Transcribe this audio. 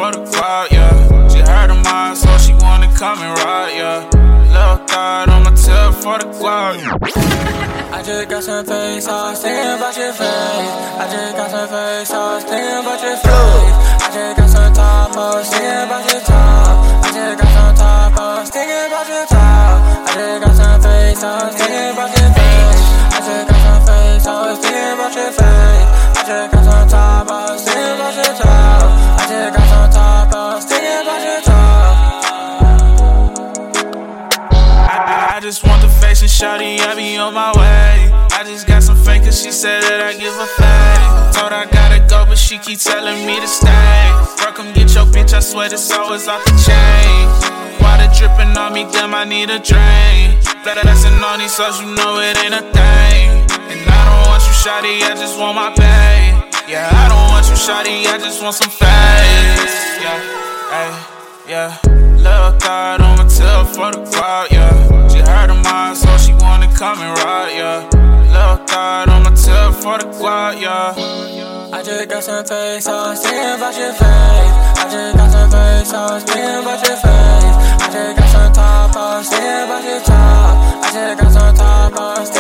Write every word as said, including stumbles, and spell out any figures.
for the crowd, yeah. She heard of mine, so she wanna come and ride, yeah. Little thought on my tail for the cloud, yeah. I just got some face, I was thinking about your face. I just got some face, I was thinking about your face. I just got some top, I was thinking about your top. I just got some top, I was thinking about your top. I just got some face, I was thinking about your face. I just got some face, I was thinking about your face. I just got some top, I was thinking about your top. I just got some top, I was thinking about your top. I, I just want the face and shawty, I be on my way. I just got some fake cause she said that I give a fake. Told I gotta go but she keep telling me to stay. Bro, come get your bitch, I swear this always off the chain. Water dripping on me, damn I need a drain. Blessing on these souls, you know it ain't a thing. And I don't want you shawty, I just want my pay. Yeah, I don't want you shawty, I just want some face. Yeah, hey, yeah. Little thought on my tail for the crowd, yeah. She heard of mine, so she wanna come and ride, yeah. Little thought on my tail for the cloud, yeah. I just got some face, I was thinking about your face. I just got some face, I was thinking about your face. I just got some top, I was thinking about your top. I just got some top, I was